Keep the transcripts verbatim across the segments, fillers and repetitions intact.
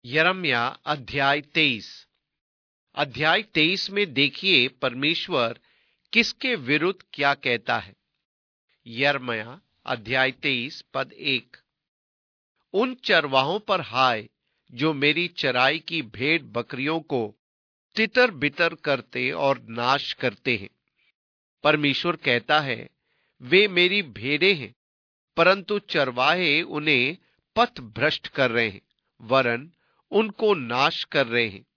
यिर्मयाह अध्याय तेईस। अध्याय तेईस में देखिए परमेश्वर किसके विरुद्ध क्या कहता है। यिर्मयाह अध्याय तेईस पद एक। उन चरवाहों पर हाय जो मेरी चराई की भेड़ बकरियों को तितर बितर करते और नाश करते हैं। परमेश्वर कहता है, वे मेरी भेड़ें हैं, परंतु चरवाहे उन्हें पथ भ्रष्ट कर रहे हैं, वरन उनको नाश कर रहे हैं।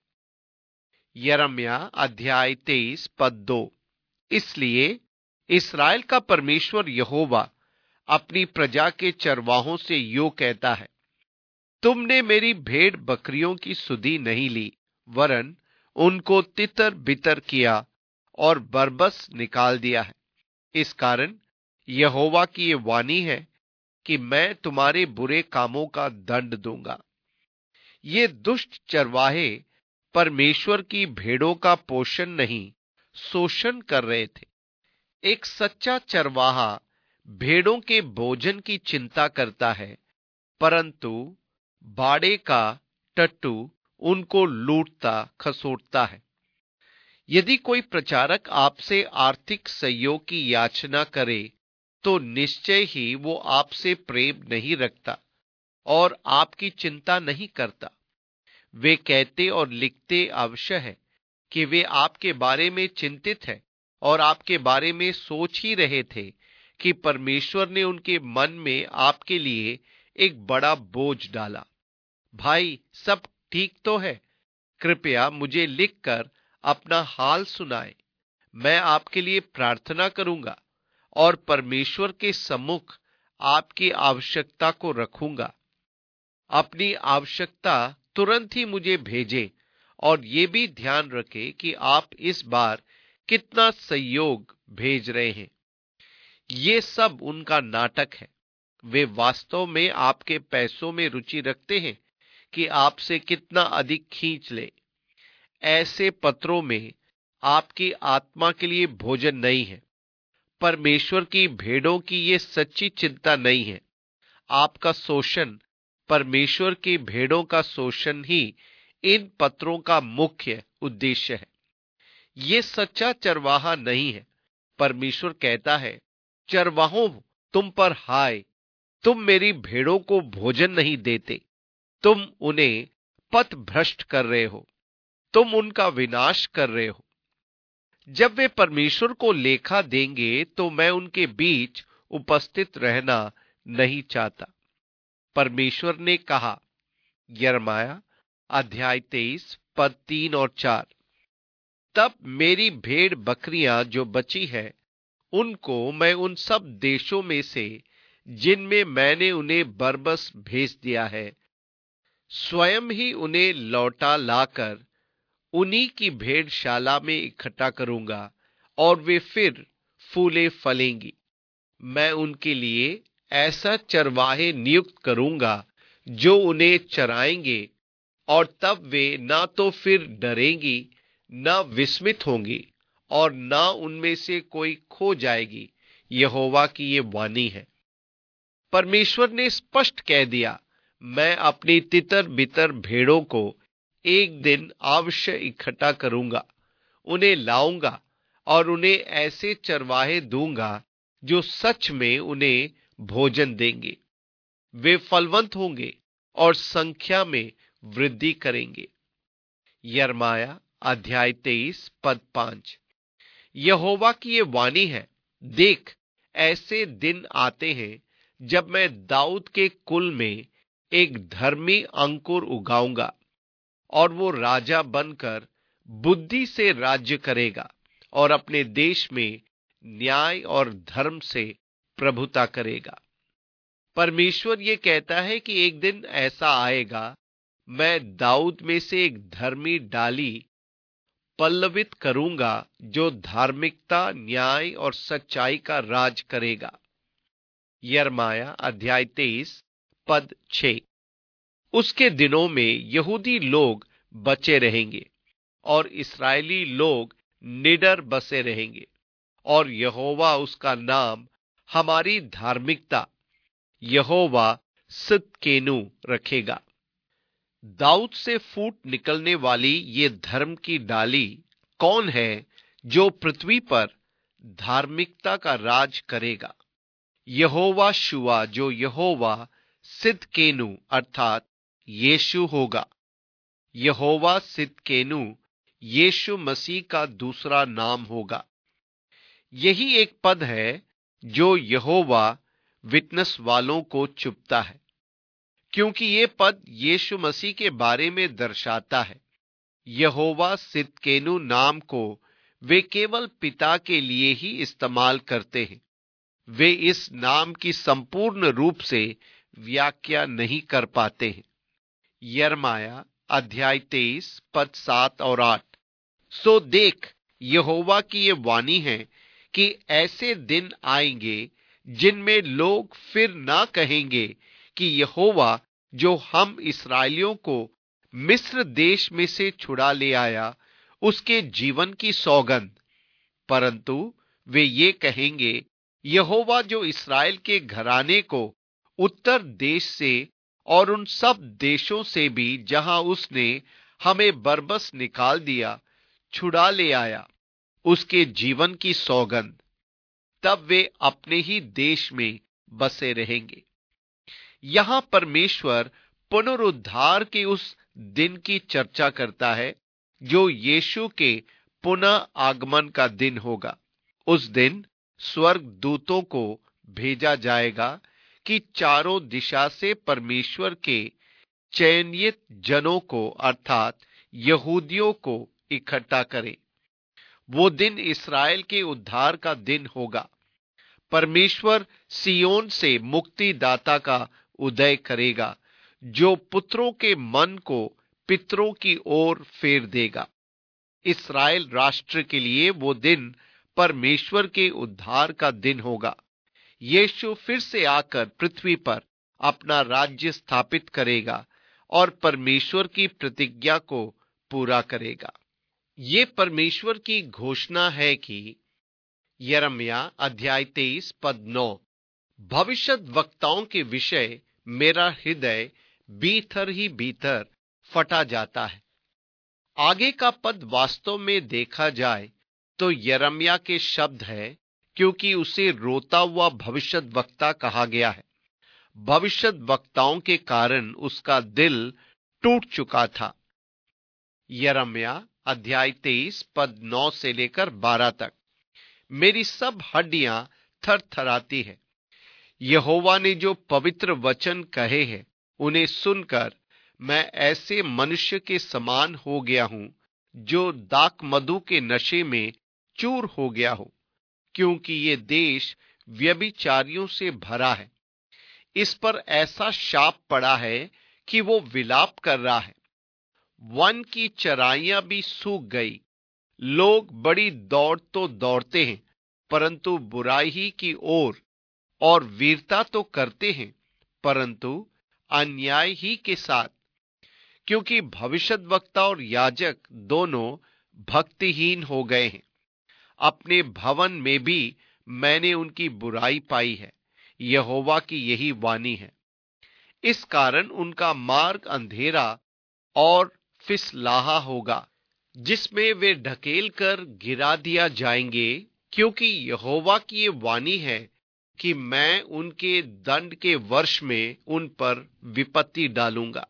यिर्मयाह अध्याय तेईस पद दो। इसलिए इस्राएल का परमेश्वर यहोवा अपनी प्रजा के चरवाहों से यो कहता है, तुमने मेरी भेड़ बकरियों की सुधि नहीं ली, वरन उनको तितर बितर किया और बरबस निकाल दिया है। इस कारण यहोवा की ये वाणी है कि मैं तुम्हारे बुरे कामों का दंड दूंगा। ये दुष्ट चरवाहे परमेश्वर की भेड़ों का पोषण नहीं, शोषण कर रहे थे। एक सच्चा चरवाहा भेड़ों के भोजन की चिंता करता है, परंतु बाड़े का टट्टू उनको लूटता खसोटता है। यदि कोई प्रचारक आपसे आर्थिक सहयोग की याचना करे तो निश्चय ही वो आपसे प्रेम नहीं रखता और आपकी चिंता नहीं करता। वे कहते और लिखते अवश्य है कि वे आपके बारे में चिंतित है और आपके बारे में सोच ही रहे थे कि परमेश्वर ने उनके मन में आपके लिए एक बड़ा बोझ डाला। भाई, सब ठीक तो है? कृपया मुझे लिखकर अपना हाल सुनाएं। मैं आपके लिए प्रार्थना करूंगा और परमेश्वर के सम्मुख आपकी आवश्यकता को रखूंगा। अपनी आवश्यकता तुरंत ही मुझे भेजें और ये भी ध्यान रखें कि आप इस बार कितना सहयोग भेज रहे हैं। ये सब उनका नाटक है। वे वास्तव में आपके पैसों में रुचि रखते हैं कि आपसे कितना अधिक खींच ले। ऐसे पत्रों में आपकी आत्मा के लिए भोजन नहीं है। परमेश्वर की भेड़ों की ये सच्ची चिंता नहीं है। आपका शोषण, परमेश्वर की भेड़ों का शोषण ही इन पत्रों का मुख्य उद्देश्य है। ये सच्चा चरवाहा नहीं है। परमेश्वर कहता है, चरवाहों, तुम पर हाय, तुम मेरी भेड़ों को भोजन नहीं देते, तुम उन्हें पथ भ्रष्ट कर रहे हो, तुम उनका विनाश कर रहे हो। जब वे परमेश्वर को लेखा देंगे तो मैं उनके बीच उपस्थित रहना नहीं चाहता। परमेश्वर ने कहा। यिर्मयाह अध्याय तेईस पद तीन और चार। तब मेरी भेड़ बकरियां जो बची है, उनको मैं उन सब देशों में से जिनमें मैंने उन्हें बरबस भेज दिया है, स्वयं ही उन्हें लौटा लाकर उन्हीं की भेड़शाला में इकट्ठा करूंगा और वे फिर फूले फलेंगी। मैं उनके लिए ऐसा चरवाहे नियुक्त करूंगा जो उन्हें चराएंगे, और तब वे ना तो फिर डरेंगी, ना विस्मित होंगी, और ना उनमें से कोई खो जाएगी। यहोवा की ये वाणी है। परमेश्वर ने स्पष्ट कह दिया, मैं अपनी तितर बितर भेड़ों को एक दिन अवश्य इकट्ठा करूंगा, उन्हें लाऊंगा और उन्हें ऐसे चरवाहे दूंगा जो सच में उन्हें भोजन देंगे। वे फलवंत होंगे और संख्या में वृद्धि करेंगे। यिर्मयाह अध्याय तेईस पद पांच। यहोवा की ये वाणी है, देख, ऐसे दिन आते हैं जब मैं दाऊद के कुल में एक धर्मी अंकुर उगाऊंगा और वो राजा बनकर बुद्धि से राज्य करेगा और अपने देश में न्याय और धर्म से प्रभुता करेगा। परमेश्वर ये कहता है कि एक दिन ऐसा आएगा, मैं दाऊद में से एक धर्मी डाली पल्लवित करूंगा जो धार्मिकता, न्याय और सच्चाई का राज करेगा। यिर्मयाह अध्याय तेईस पद छह। उसके दिनों में यहूदी लोग बचे रहेंगे और इस्राएली लोग निडर बसे रहेंगे, और यहोवा उसका नाम हमारी धार्मिकता, यहोवा सिदकेनु रखेगा। दाऊद से फूट निकलने वाली ये धर्म की डाली कौन है जो पृथ्वी पर धार्मिकता का राज करेगा? यहोवा शुआ, जो यहोवा सिदकेनु अर्थात यीशु होगा। यहोवा सिदकेनु यीशु मसीह का दूसरा नाम होगा। यही एक पद है जो यहोवा विटनेस वालों को चुभता है, क्योंकि ये पद यीशु मसीह के बारे में दर्शाता है। यहोवा सिदकेनु नाम को वे केवल पिता के लिए ही इस्तेमाल करते हैं। वे इस नाम की संपूर्ण रूप से व्याख्या नहीं कर पाते हैं। यिर्मयाह अध्याय तेईस पद सात और आठ। सो देख, यहोवा की ये वाणी है कि ऐसे दिन आएंगे जिनमें लोग फिर ना कहेंगे कि यहोवा जो हम इस्राएलियों को मिस्र देश में से छुड़ा ले आया, उसके जीवन की सौगंध, परंतु वे ये कहेंगे, यहोवा जो इस्राएल के घराने को उत्तर देश से और उन सब देशों से भी जहां उसने हमें बरबस निकाल दिया छुड़ा ले आया, उसके जीवन की सौगंध। तब वे अपने ही देश में बसे रहेंगे। यहां परमेश्वर पुनरुद्धार के उस दिन की चर्चा करता है जो यीशु के पुनः आगमन का दिन होगा। उस दिन स्वर्ग दूतों को भेजा जाएगा कि चारों दिशा से परमेश्वर के चयनित जनों को अर्थात यहूदियों को इकट्ठा करें। वो दिन इस्राएल के उद्धार का दिन होगा। परमेश्वर सियोन से मुक्तिदाता का उदय करेगा, जो पुत्रों के मन को पितरों की ओर फेर देगा। इस्राएल राष्ट्र के लिए वो दिन परमेश्वर के उद्धार का दिन होगा। यीशु फिर से आकर पृथ्वी पर अपना राज्य स्थापित करेगा और परमेश्वर की प्रतिज्ञा को पूरा करेगा। ये परमेश्वर की घोषणा है कि यिर्मयाह अध्याय तेईस पद नौ, भविष्यत वक्ताओं के विषय मेरा हृदय भीतर ही भीतर फटा जाता है। आगे का पद वास्तव में देखा जाए तो यिर्मयाह के शब्द है, क्योंकि उसे रोता हुआ भविष्यत वक्ता कहा गया है। भविष्यत वक्ताओं के कारण उसका दिल टूट चुका था। यिर्मयाह अध्याय तेईस पद नौ से लेकर बारह तक। मेरी सब हड्डियां थरथराती है। यहोवा ने जो पवित्र वचन कहे हैं उन्हें सुनकर मैं ऐसे मनुष्य के समान हो गया हूं जो दाक मधु के नशे में चूर हो गया हो, क्योंकि ये देश व्यभिचारियों से भरा है। इस पर ऐसा शाप पड़ा है कि वो विलाप कर रहा है। वन की चराइयां भी सूख गई। लोग बड़ी दौड़ तो दौड़ते हैं, परंतु बुराई ही की ओर, और वीरता तो करते हैं, परंतु अन्याय ही के साथ, क्योंकि भविष्यद्वक्ता और याजक दोनों भक्तिहीन हो गए हैं। अपने भवन में भी मैंने उनकी बुराई पाई है। यहोवा की यही वाणी है। इस कारण उनका मार्ग अंधेरा और फिसलाहा होगा, जिसमें वे ढकेल कर गिरा दिया जाएंगे, क्योंकि यहोवा की ये वाणी है कि मैं उनके दंड के वर्ष में उन पर विपत्ति डालूंगा।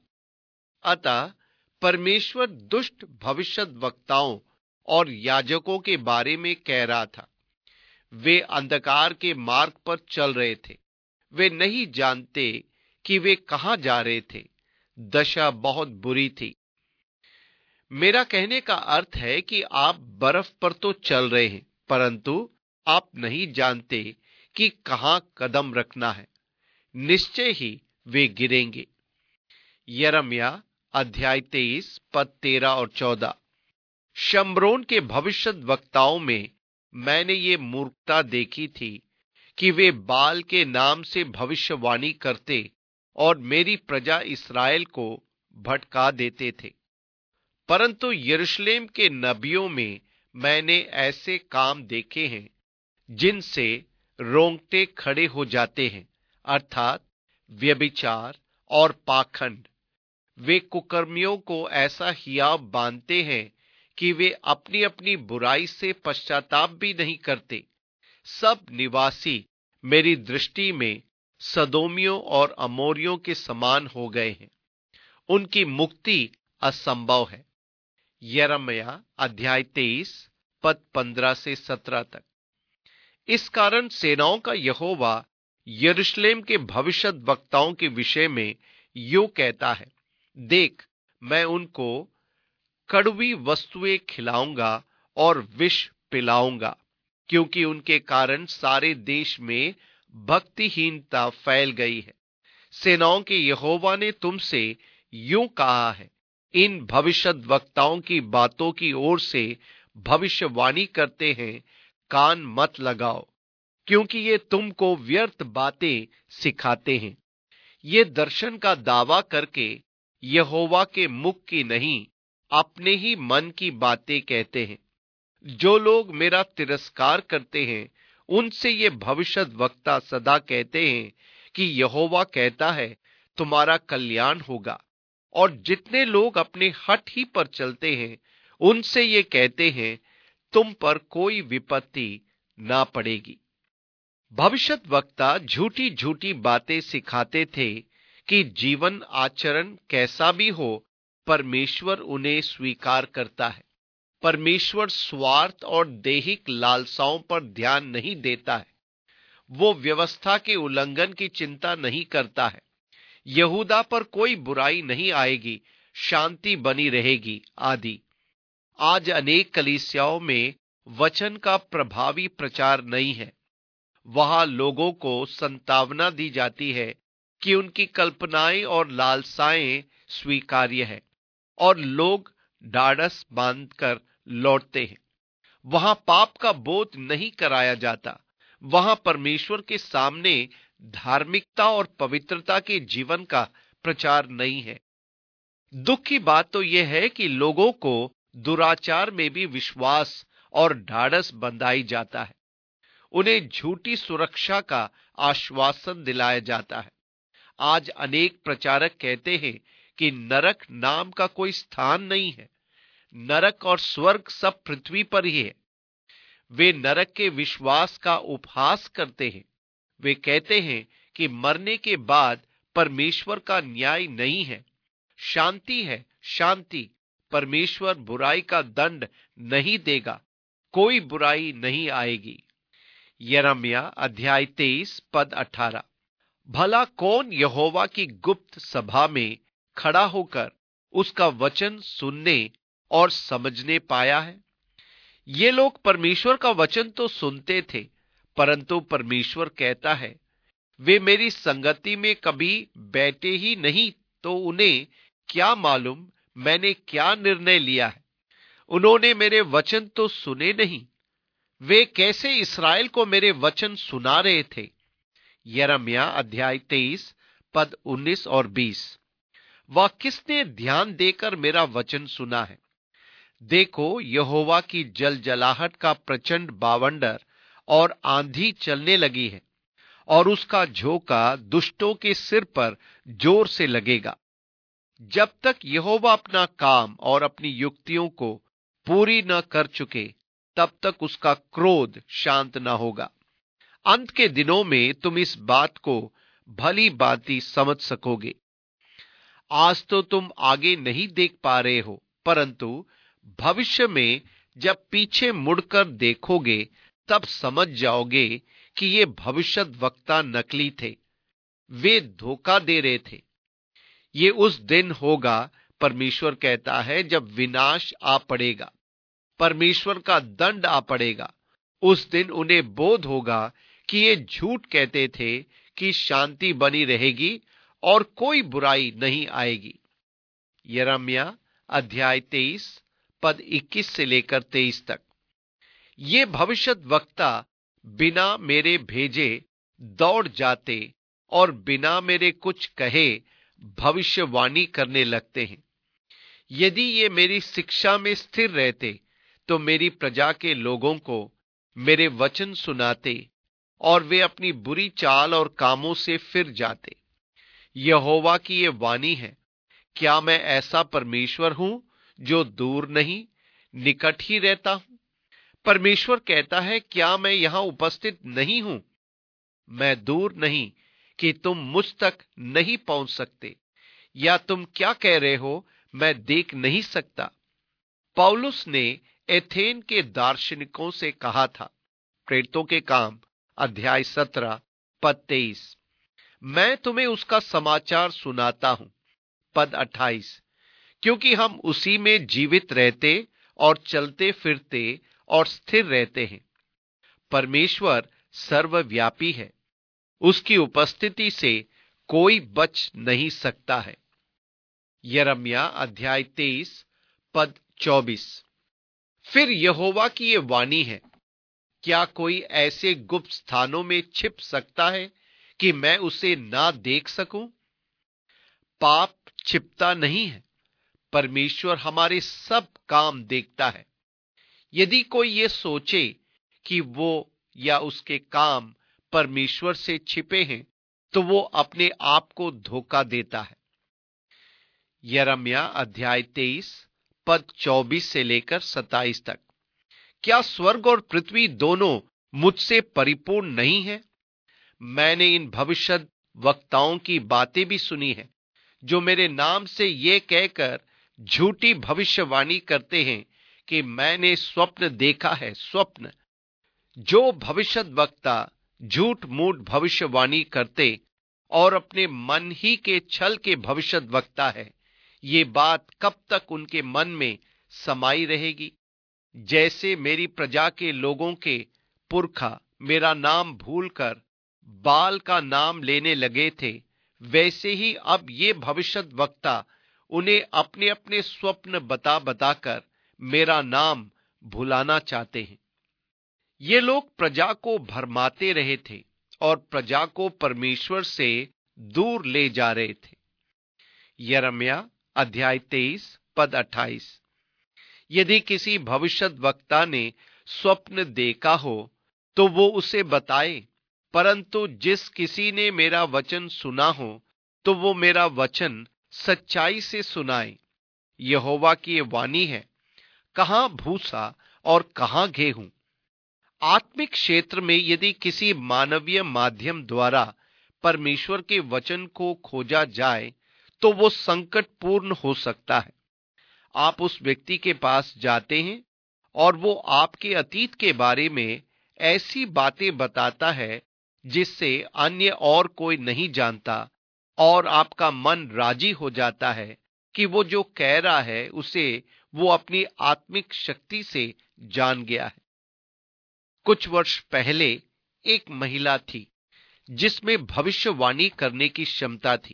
अतः परमेश्वर दुष्ट भविष्यद्वक्ताओं और याजकों के बारे में कह रहा था। वे अंधकार के मार्ग पर चल रहे थे। वे नहीं जानते कि वे कहां जा रहे थे। दशा बहुत बुरी थी। मेरा कहने का अर्थ है कि आप बर्फ पर तो चल रहे हैं, परंतु आप नहीं जानते कि कहां कदम रखना है। निश्चय ही वे गिरेंगे। यिर्मयाह अध्याय तेईस पद तेरह और चौदह। शम्रोन के भविष्यद्वक्ताओं में मैंने ये मूर्खता देखी थी कि वे बाल के नाम से भविष्यवाणी करते और मेरी प्रजा इस्राएल को भटका देते थे। परंतु यरूशलेम के नबियों में मैंने ऐसे काम देखे हैं जिनसे रोंगटे खड़े हो जाते हैं, अर्थात व्यभिचार और पाखंड। वे कुकर्मियों को ऐसा हियाव बांधते हैं कि वे अपनी अपनी बुराई से पश्चाताप भी नहीं करते। सब निवासी मेरी दृष्टि में सदोमियों और अमोरियों के समान हो गए हैं। उनकी मुक्ति असंभव है। यिर्मयाह अध्याय तेईस पद पंद्रह से सत्रह तक। इस कारण सेनाओं का यहोवा यरूशलेम के भविष्यद्वक्ताओं के विषय में यूं कहता है, देख, मैं उनको कड़वी वस्तुएं खिलाऊंगा और विष पिलाऊंगा, क्योंकि उनके कारण सारे देश में भक्तिहीनता फैल गई है। सेनाओं के यहोवा ने तुमसे यूं कहा है, इन भविष्यद्वक्ताओं की बातों की ओर से भविष्यवाणी करते हैं, कान मत लगाओ, क्योंकि ये तुमको व्यर्थ बातें सिखाते हैं। ये दर्शन का दावा करके यहोवा के मुख की नहीं, अपने ही मन की बातें कहते हैं। जो लोग मेरा तिरस्कार करते हैं, उनसे ये भविष्यद्वक्ता सदा कहते हैं कि यहोवा कहता है, तुम्हारा कल्याण होगा। और जितने लोग अपने हठ ही पर चलते हैं, उनसे ये कहते हैं, तुम पर कोई विपत्ति ना पड़ेगी। भविष्यद्वक्ता झूठी झूठी बातें सिखाते थे कि जीवन आचरण कैसा भी हो, परमेश्वर उन्हें स्वीकार करता है। परमेश्वर स्वार्थ और दैहिक लालसाओं पर ध्यान नहीं देता है। वो व्यवस्था के उल्लंघन की चिंता नहीं करता है। यहूदा पर कोई बुराई नहीं आएगी, शांति बनी रहेगी आदि। आज अनेक कलीसियाओं में वचन का प्रभावी प्रचार नहीं है। वहां लोगों को संतावना दी जाती है कि उनकी कल्पनाएं और लालसाएं स्वीकार्य है, और लोग ढाढ़स बांधकर लौटते हैं। वहां पाप का बोध नहीं कराया जाता। वहां परमेश्वर के सामने धार्मिकता और पवित्रता के जीवन का प्रचार नहीं है। दुख की बात तो यह है कि लोगों को दुराचार में भी विश्वास और ढाढ़स बंधाई जाता है। उन्हें झूठी सुरक्षा का आश्वासन दिलाया जाता है। आज अनेक प्रचारक कहते हैं कि नरक नाम का कोई स्थान नहीं है। नरक और स्वर्ग सब पृथ्वी पर ही है। वे नरक के विश्वास का उपहास करते हैं। वे कहते हैं कि मरने के बाद परमेश्वर का न्याय नहीं है। शांति है, शांति। परमेश्वर बुराई का दंड नहीं देगा, कोई बुराई नहीं आएगी। यिर्मयाह अध्याय तेईस पद अठारह। भला कौन यहोवा की गुप्त सभा में खड़ा होकर उसका वचन सुनने और समझने पाया है? ये लोग परमेश्वर का वचन तो सुनते थे, परंतु परमेश्वर कहता है, वे मेरी संगति में कभी बैठे ही नहीं, तो उन्हें क्या मालूम मैंने क्या निर्णय लिया है। उन्होंने मेरे वचन तो सुने नहीं। वे कैसे इस्राएल को मेरे वचन सुना रहे थे। यिर्मयाह अध्याय तेईस पद उन्नीस और बीस। वह किसने ध्यान देकर मेरा वचन सुना है? देखो, यहोवा की जलजलाहट का प्रचंड बावंडर और आंधी चलने लगी है, और उसका झोंका दुष्टों के सिर पर जोर से लगेगा। जब तक यहोवा अपना काम और अपनी युक्तियों को पूरी न कर चुके, तब तक उसका क्रोध शांत न होगा। अंत के दिनों में तुम इस बात को भली भांति समझ सकोगे। आज तो तुम आगे नहीं देख पा रहे हो, परंतु भविष्य में जब पीछे मुड़कर देखोगे, तब समझ जाओगे कि ये भविष्यद्वक्ता नकली थे। वे धोखा दे रहे थे। ये उस दिन होगा, परमेश्वर कहता है, जब विनाश आ पड़ेगा, परमेश्वर का दंड आ पड़ेगा। उस दिन उन्हें बोध होगा कि ये झूठ कहते थे कि शांति बनी रहेगी और कोई बुराई नहीं आएगी। यिर्मयाह अध्याय तेईस पद इक्कीस से लेकर तेईस तक। ये भविष्यद्वक्ता बिना मेरे भेजे दौड़ जाते और बिना मेरे कुछ कहे भविष्यवाणी करने लगते हैं। यदि ये मेरी शिक्षा में स्थिर रहते, तो मेरी प्रजा के लोगों को मेरे वचन सुनाते और वे अपनी बुरी चाल और कामों से फिर जाते। यहोवा की ये वाणी है क्या मैं ऐसा परमेश्वर हूं जो दूर नहीं, निकट ही रहता हूं? परमेश्वर कहता है, क्या मैं यहां उपस्थित नहीं हूं? मैं दूर नहीं कि तुम मुझ तक नहीं पहुंच सकते, या तुम क्या कह रहे हो, मैं देख नहीं सकता? पौलुस ने एथेन के दार्शनिकों से कहा था, प्रेरितों के काम अध्याय सत्रह पद तेईस, मैं तुम्हें उसका समाचार सुनाता हूं। पद अट्ठाईस, क्योंकि हम उसी में जीवित रहते और चलते फिरते और स्थिर रहते हैं। परमेश्वर सर्वव्यापी है, उसकी उपस्थिति से कोई बच नहीं सकता है। यिर्मयाह अध्याय तेईस पद चौबीस, फिर यहोवा की ये वाणी है, क्या कोई ऐसे गुप्त स्थानों में छिप सकता है कि मैं उसे ना देख सकूं? पाप छिपता नहीं है, परमेश्वर हमारे सब काम देखता है। यदि कोई ये सोचे कि वो या उसके काम परमेश्वर से छिपे हैं, तो वो अपने आप को धोखा देता है। यिर्मयाह अध्याय तेईस पद चौबीस से लेकर सत्ताईस तक, क्या स्वर्ग और पृथ्वी दोनों मुझसे परिपूर्ण नहीं है? मैंने इन भविष्य वक्ताओं की बातें भी सुनी है, जो मेरे नाम से ये कहकर झूठी भविष्यवाणी करते हैं कि मैंने स्वप्न देखा है। स्वप्न। जो भविष्य वक्ता झूठ मूठ भविष्यवाणी करते और अपने मन ही के छल के भविष्य वक्ता है, ये बात कब तक उनके मन में समाई रहेगी? जैसे मेरी प्रजा के लोगों के पुरखा मेरा नाम भूलकर बाल का नाम लेने लगे थे, वैसे ही अब ये भविष्य वक्ता उन्हें अपने अपने स्वप्न बता बताकर मेरा नाम भुलाना चाहते हैं। ये लोग प्रजा को भरमाते रहे थे और प्रजा को परमेश्वर से दूर ले जा रहे थे। यिर्मयाह अध्याय तेईस पद अट्ठाईस, यदि किसी भविष्य वक्ता ने स्वप्न देखा हो तो वो उसे बताए, परंतु जिस किसी ने मेरा वचन सुना हो तो वो मेरा वचन सच्चाई से सुनाए। यहोवा की ये वाणी है, कहां भूसा और कहां गेहूं? आत्मिक क्षेत्र में यदि किसी मानवीय माध्यम द्वारा परमेश्वर के वचन को खोजा जाए तो वो संकटपूर्ण हो सकता है। आप उस व्यक्ति के पास जाते हैं और वो आपके अतीत के बारे में ऐसी बातें बताता है जिससे अन्य और कोई नहीं जानता, और आपका मन राजी हो जाता है कि वो जो कह रहा है उसे वो अपनी आत्मिक शक्ति से जान गया है। कुछ वर्ष पहले एक महिला थी जिसमें भविष्यवाणी करने की क्षमता थी।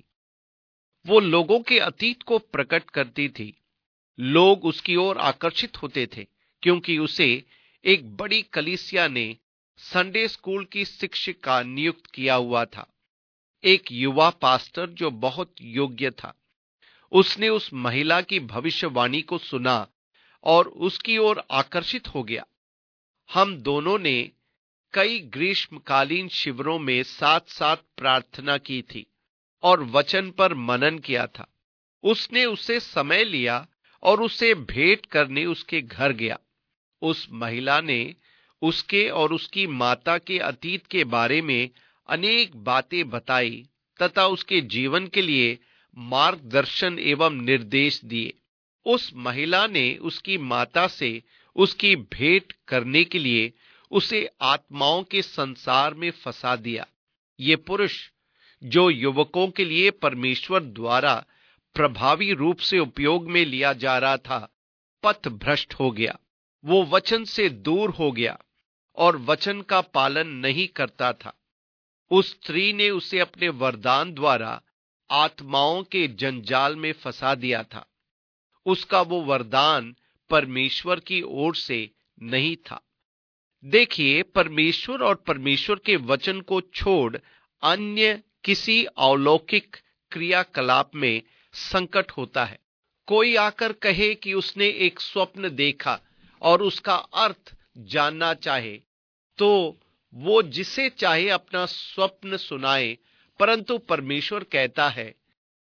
वो लोगों के अतीत को प्रकट करती थी। लोग उसकी ओर आकर्षित होते थे क्योंकि उसे एक बड़ी कलीसिया ने संडे स्कूल की शिक्षिका नियुक्त किया हुआ था। एक युवा पास्टर जो बहुत योग्य था, उसने उस महिला की भविष्यवाणी को सुना और उसकी ओर आकर्षित हो गया। हम दोनों ने कई ग्रीष्मकालीन शिविरों में साथ साथ प्रार्थना की थी और वचन पर मनन किया था। उसने उसे समय लिया और उसे भेंट करने उसके घर गया। उस महिला ने उसके और उसकी माता के अतीत के बारे में अनेक बातें बताई तथा उसके जीवन के लिए मार्गदर्शन एवं निर्देश दिए। उस महिला ने उसकी माता से उसकी भेंट करने के लिए उसे आत्माओं के संसार में फंसा दिया। ये पुरुष, जो युवकों के लिए परमेश्वर द्वारा प्रभावी रूप से उपयोग में लिया जा रहा था, पथ भ्रष्ट हो गया। वो वचन से दूर हो गया और वचन का पालन नहीं करता था। उस स्त्री ने उसे अपने वरदान द्वारा आत्माओं के जंजाल में फंसा दिया था। उसका वो वरदान परमेश्वर की ओर से नहीं था। देखिए, परमेश्वर और परमेश्वर के वचन को छोड़ अन्य किसी अलौकिक क्रियाकलाप में संकट होता है। कोई आकर कहे कि उसने एक स्वप्न देखा और उसका अर्थ जानना चाहे, तो वो जिसे चाहे अपना स्वप्न सुनाए, परंतु परमेश्वर कहता है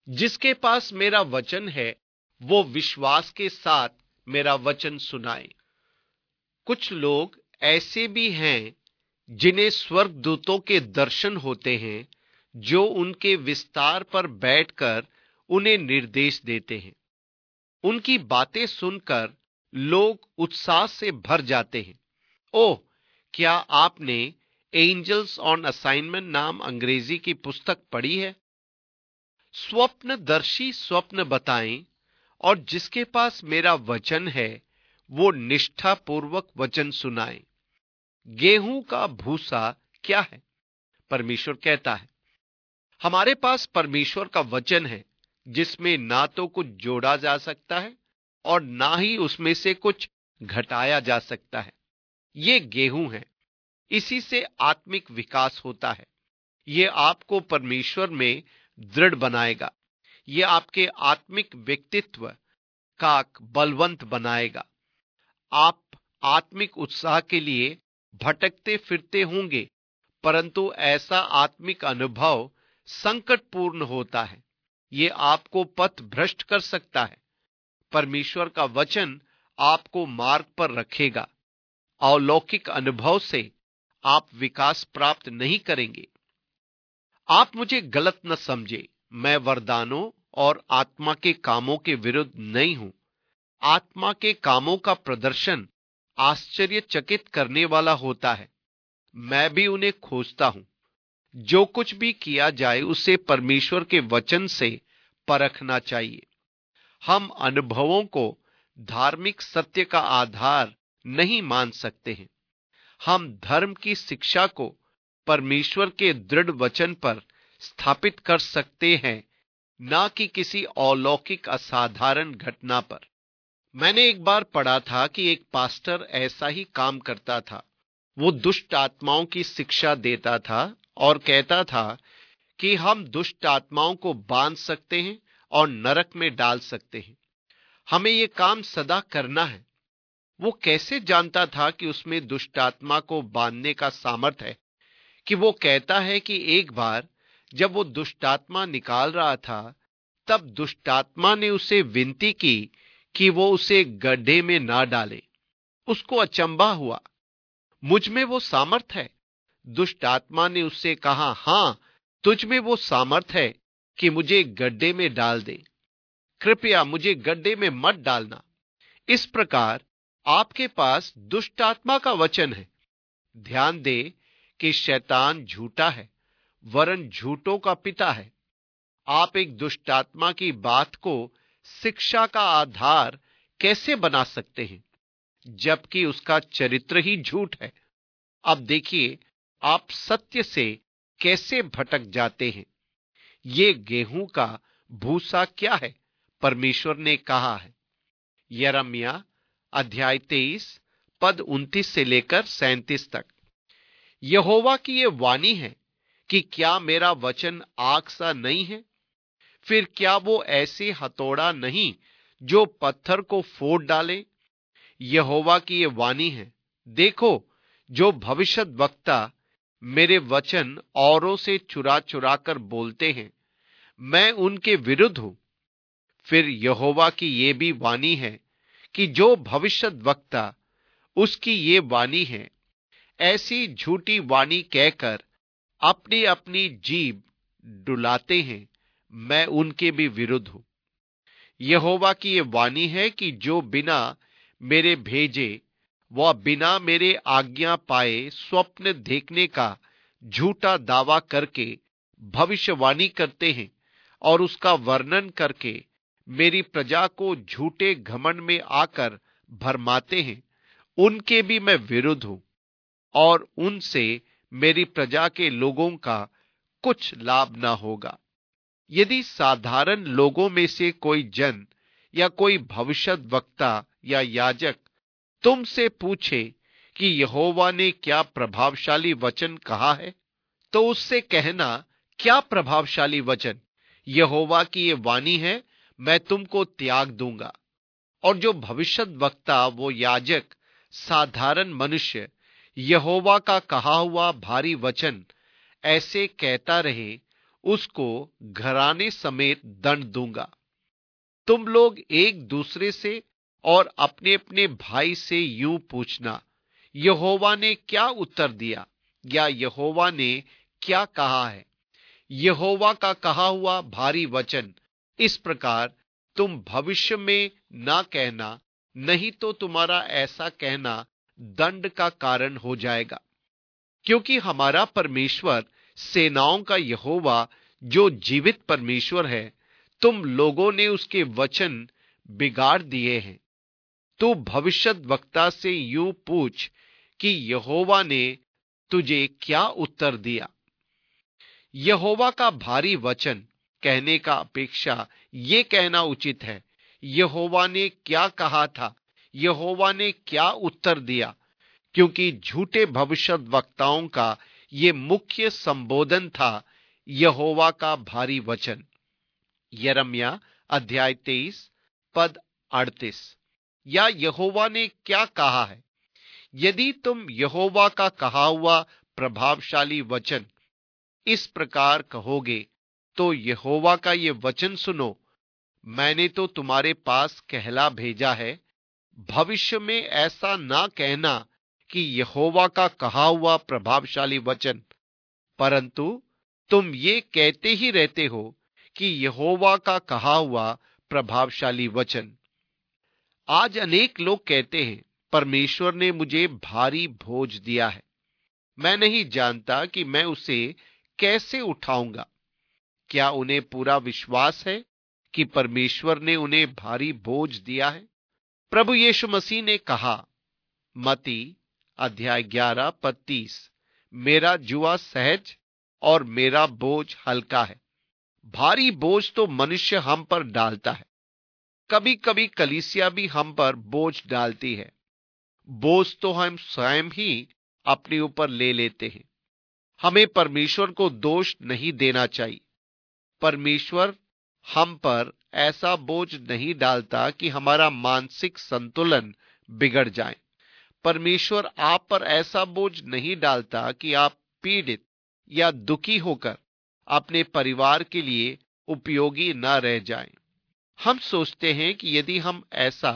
जिसके पास मेरा वचन है वो विश्वास के साथ मेरा वचन सुनाए। कुछ लोग ऐसे भी हैं जिन्हें स्वर्गदूतों के दर्शन होते हैं, जो उनके विस्तार पर बैठकर उन्हें निर्देश देते हैं। उनकी बातें सुनकर लोग उत्साह से भर जाते हैं। ओह, क्या आपने एंजल्स ऑन असाइनमेंट नाम अंग्रेजी की पुस्तक पढ़ी है? स्वप्नदर्शी स्वप्न बताएं, और जिसके पास मेरा वचन है वो निष्ठापूर्वक वचन सुनाए। गेहूं का भूसा क्या है? परमेश्वर कहता है। हमारे पास परमेश्वर का वचन है, जिसमें ना तो कुछ जोड़ा जा सकता है और ना ही उसमें से कुछ घटाया जा सकता है। ये गेहूं है, इसी से आत्मिक विकास होता है। ये आपको परमेश्वर में दृढ़ बनाएगा। ये आपके आत्मिक व्यक्तित्व का बलवंत बनाएगा। आप आत्मिक उत्साह के लिए भटकते फिरते होंगे, परंतु ऐसा आत्मिक अनुभव संकटपूर्ण होता है। ये आपको पथ भ्रष्ट कर सकता है। परमेश्वर का वचन आपको मार्ग पर रखेगा। अलौकिक अनुभव से आप विकास प्राप्त नहीं करेंगे। आप मुझे गलत न समझे, मैं वरदानों और आत्मा के कामों के विरुद्ध नहीं हूं। आत्मा के कामों का प्रदर्शन आश्चर्यचकित करने वाला होता है। मैं भी उन्हें खोजता हूं। जो कुछ भी किया जाए उसे परमेश्वर के वचन से परखना चाहिए। हम अनुभवों को धार्मिक सत्य का आधार नहीं मान सकते हैं। हम धर्म की शिक्षा को परमेश्वर के दृढ़ वचन पर स्थापित कर सकते हैं, ना कि किसी अलौकिक असाधारण घटना पर। मैंने एक बार पढ़ा था कि एक पास्टर ऐसा ही काम करता था। वो दुष्ट आत्माओं की शिक्षा देता था और कहता था कि हम दुष्ट आत्माओं को बांध सकते हैं और नरक में डाल सकते हैं। हमें ये काम सदा करना है। वो कैसे जानता था कि उसमें दुष्ट आत्मा को बांधने का सामर्थ्य है? कि वो कहता है कि एक बार जब वो दुष्ट आत्मा निकाल रहा था, तब दुष्ट आत्मा ने उसे विनती की कि वो उसे गड्ढे में ना डाले। उसको अचंभा हुआ, मुझ में वो सामर्थ है। दुष्ट आत्मा ने उससे कहा, हां, तुझ में वो सामर्थ है कि मुझे गड्ढे में डाल दे। कृपया मुझे गड्ढे में मत डालना। इस प्रकार आपके पास दुष्ट आत्मा का वचन है। ध्यान दे कि शैतान झूठा है, वरन झूठों का पिता है। आप एक दुष्ट आत्मा की बात को शिक्षा का आधार कैसे बना सकते हैं, जबकि उसका चरित्र ही झूठ है? अब देखिए, आप सत्य से कैसे भटक जाते हैं। ये गेहूं का भूसा क्या है? परमेश्वर ने कहा है। यिर्मयाह अध्याय तेईस पद उनतीस से लेकर सैंतीस तक। यहोवा की ये वाणी है कि क्या मेरा वचन आग सा नहीं है? फिर क्या वो ऐसे हथौड़ा नहीं जो पत्थर को फोड़ डाले? यहोवा की ये वाणी है, देखो, जो भविष्यद्वक्ता मेरे वचन औरों से चुरा चुरा कर बोलते हैं, मैं उनके विरुद्ध हूं। फिर यहोवा की ये भी वाणी है कि जो भविष्यद्वक्ता, उसकी ये वाणी है, ऐसी झूठी वाणी कहकर अपनी अपनी जीभ डुलाते हैं, मैं उनके भी विरुद्ध हूं। यहोवा की ये वाणी है कि जो बिना मेरे भेजे वह बिना मेरे आज्ञा पाए स्वप्न देखने का झूठा दावा करके भविष्यवाणी करते हैं और उसका वर्णन करके मेरी प्रजा को झूठे घमंड में आकर भरमाते हैं, उनके भी मैं विरुद्ध हूं और उनसे मेरी प्रजा के लोगों का कुछ लाभ ना होगा। यदि साधारण लोगों में से कोई जन या कोई भविष्यद्वक्ता या याजक तुमसे पूछे कि यहोवा ने क्या प्रभावशाली वचन कहा है, तो उससे कहना, क्या प्रभावशाली वचन? यहोवा की ये वाणी है, मैं तुमको त्याग दूंगा। और जो भविष्यद्वक्ता, वो याजक, साधारण मनुष्य यहोवा का कहा हुआ भारी वचन ऐसे कहता रहे, उसको घराने समेत दंड दूंगा। तुम लोग एक दूसरे से और अपने अपने भाई से यूं पूछना, यहोवा ने क्या उत्तर दिया, या यहोवा ने क्या कहा है। यहोवा का कहा हुआ भारी वचन इस प्रकार तुम भविष्य में ना कहना, नहीं तो तुम्हारा ऐसा कहना दंड का कारण हो जाएगा। क्योंकि हमारा परमेश्वर सेनाओं का यहोवा जो जीवित परमेश्वर है, तुम लोगों ने उसके वचन बिगाड़ दिए हैं। तू भविष्यद्वक्ता से यूं पूछ कि यहोवा ने तुझे क्या उत्तर दिया। यहोवा का भारी वचन कहने का अपेक्षा ये कहना उचित है, यहोवा ने क्या कहा था, यहोवा ने क्या उत्तर दिया। क्योंकि झूठे भविष्यद्वक्ताओं का ये मुख्य संबोधन था, यहोवा का भारी वचन। यिर्मयाह अध्याय तेईस पद अड़तीस। या यहोवा ने क्या कहा है। यदि तुम यहोवा का कहा हुआ प्रभावशाली वचन इस प्रकार कहोगे, तो यहोवा का ये वचन सुनो, मैंने तो तुम्हारे पास कहला भेजा है। भविष्य में ऐसा ना कहना कि यहोवा का कहा हुआ प्रभावशाली वचन, परंतु तुम ये कहते ही रहते हो कि यहोवा का कहा हुआ प्रभावशाली वचन। आज अनेक लोग कहते हैं, परमेश्वर ने मुझे भारी बोझ दिया है, मैं नहीं जानता कि मैं उसे कैसे उठाऊंगा। क्या उन्हें पूरा विश्वास है कि परमेश्वर ने उन्हें भारी बोझ दिया है? प्रभु यीशु मसीह ने कहा, मती अध्याय ग्यारह पद तीस, मेरा जुआ सहज और मेरा बोझ हल्का है। भारी बोझ तो मनुष्य हम पर डालता है। कभी कभी कलीसिया भी हम पर बोझ डालती है। बोझ तो हम स्वयं ही अपने ऊपर ले लेते हैं। हमें परमेश्वर को दोष नहीं देना चाहिए। परमेश्वर हम पर ऐसा बोझ नहीं डालता कि हमारा मानसिक संतुलन बिगड़ जाए। परमेश्वर आप पर ऐसा बोझ नहीं डालता कि आप पीड़ित या दुखी होकर अपने परिवार के लिए उपयोगी न रह जाएं। हम सोचते हैं कि यदि हम ऐसा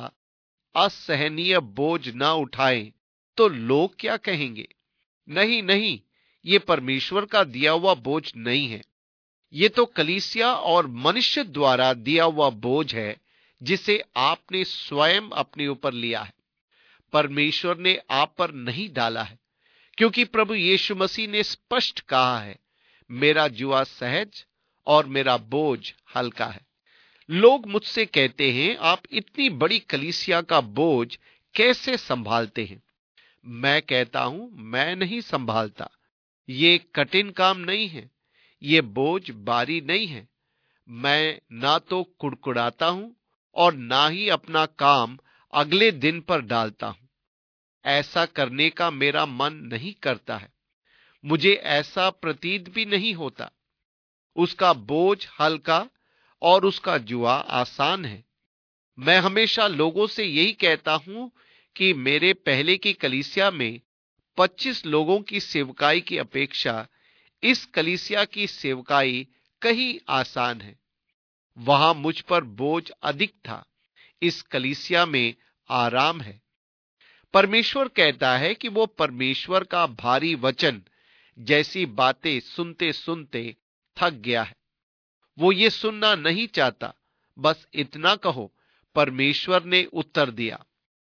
असहनीय बोझ न उठाएं तो लोग क्या कहेंगे। नहीं नहीं, ये परमेश्वर का दिया हुआ बोझ नहीं है। ये तो कलीसिया और मनुष्य द्वारा दिया हुआ बोझ है, जिसे आपने स्वयं अपने ऊपर लिया है। परमेश्वर ने आप पर नहीं डाला है, क्योंकि प्रभु यीशु मसीह ने स्पष्ट कहा है, मेरा जुआ सहज और मेरा बोझ हल्का है। लोग मुझसे कहते हैं, आप इतनी बड़ी कलीसिया का बोझ कैसे संभालते हैं? मैं कहता हूं, मैं नहीं संभालता। ये कठिन काम नहीं है, ये बोझ भारी नहीं है। मैं ना तो कुड़कुड़ाता हूं और ना ही अपना काम अगले दिन पर डालता हूं। ऐसा करने का मेरा मन नहीं करता है। मुझे ऐसा प्रतीत भी नहीं होता। उसका बोझ हल्का और उसका जुआ आसान है। मैं हमेशा लोगों से यही कहता हूं कि मेरे पहले की कलीसिया में पच्चीस लोगों की सेवकाई की अपेक्षा इस कलीसिया की सेवकाई कहीं आसान है। वहां मुझ पर बोझ अधिक था। इस कलीसिया में आराम है। परमेश्वर कहता है कि वो परमेश्वर का भारी वचन जैसी बातें सुनते सुनते थक गया है। वो ये सुनना नहीं चाहता। बस इतना कहो, परमेश्वर ने उत्तर दिया,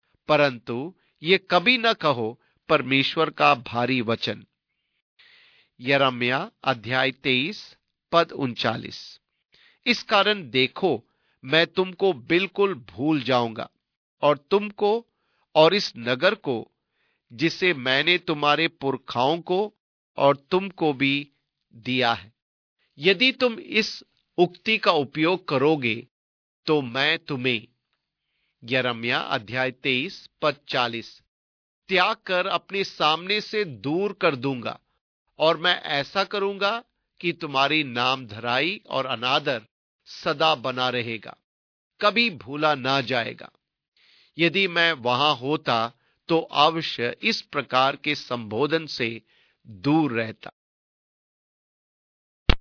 परंतु ये कभी न कहो, परमेश्वर का भारी वचन। यिर्मयाह अध्याय तेईस पद उनचालीस। इस कारण देखो, मैं तुमको बिल्कुल भूल जाऊंगा और तुमको और इस नगर को, जिसे मैंने तुम्हारे पुरखाओं को और तुमको भी दिया है। यदि तुम इस उक्ति का उपयोग करोगे तो मैं तुम्हें, यिर्मयाह अध्याय तेईस पद चालीस, त्याग कर अपने सामने से दूर कर दूंगा, और मैं ऐसा करूंगा कि तुम्हारी नामधराई और अनादर सदा बना रहेगा, कभी भूला ना जाएगा। यदि मैं वहां होता तो अवश्य इस प्रकार के संबोधन से दूर रहता।